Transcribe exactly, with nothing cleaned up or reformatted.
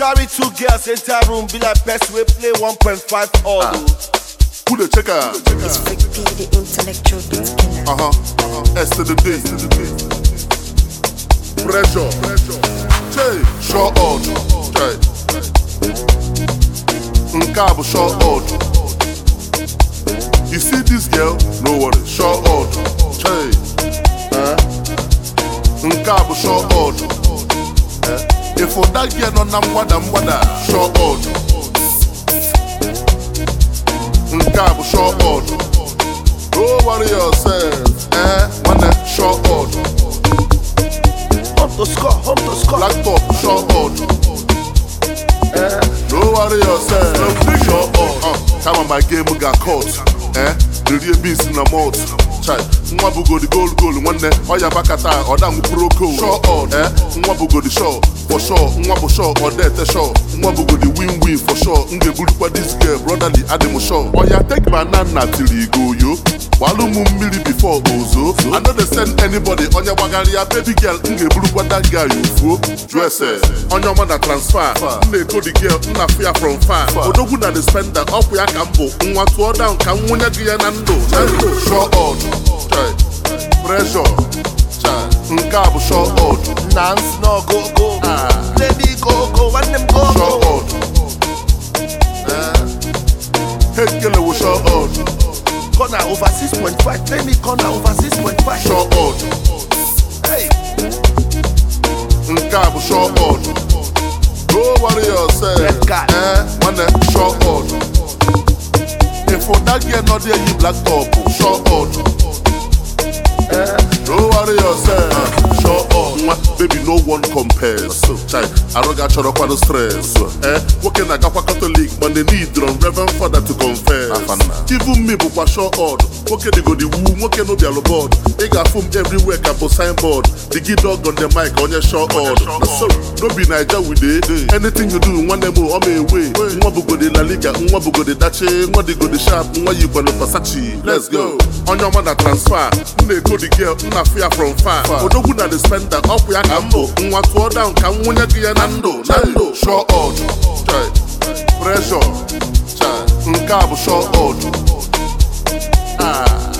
carry two girls enter room, be like person we play one point five all. Ah. Who the checker? It's Freak P, the intellectual beat killer. Uh huh. S to the D. Pressure. Che. Short odd. Che. Nkabo short odd. You see this girl? No worry. Short odd. Che. Eh? Nkabo short odd. Eh? If for that girl no nam wada mwada. Short odd. Nkabo short odd. Don't worry yourself, eh? Wanna short odd. Home to score, home to score. Black top, short odd. Eh? Don't worry yourself, short odd. Uh, time on my game we got caught, eh? The real beast in the mouth. Child, nwa bugo the goal goal one day. Oya bakata, or down pro cool. Short odd, eh? Nwa bugo the show for sure. Nwa bu show or death show. Nwa bugo the win win for sure. Nge bulu kwa this girl brotherly ademo show. Oya take banana till he go yo. Walu mummiri before ozo. I know they send anybody on your wagaria baby girl. Nge bulu kwa that guy you fool. Dresses on your mother transfer. Nge go the girl nna fear from far. Odogu na the spender up ya kambo. Nwa tuo down kan munya giya nando. Nando short odd. Chai. Pressure. Chai. Nkabo short odd. Nance no go go. Ah. Baby go go, want them go Short go. odd. Eh. Head killer with short odd. Corner over six point five. Play me corner over six point five. Short odd. Hey. Nkabo short odd. Don't worry yourself. Red card. Eh. Wanna short odd. If for that girl not there you black top. Short odd. Eh. Don't worry yourself. Uh, short odd. Mwah, baby no one compares. Chai, aroga choro kwado stress. Eh. Working like a Catholic, but they need their Reverend Father to confess. Even me bukwa short odd. Working they go the woo, working no be alo board. They got foam everywhere, capo signboard. The gig dog on the mic on your short odd. So, don't be Naija with it. Anything you do, one demo on my way. Mwa bugo de La Liga, mwa bugo de Dache, mwa de go de Sharp, mwa you go de Versace. Let's go. On your man that transfer, mne go the girl, mna fear from far. Odogu na the spender, up ya kambo. Mwa tuo down, kam munya giya nando. Nando, short odd. Chai. Pressure. Chai. Nkabo short odd. Ah.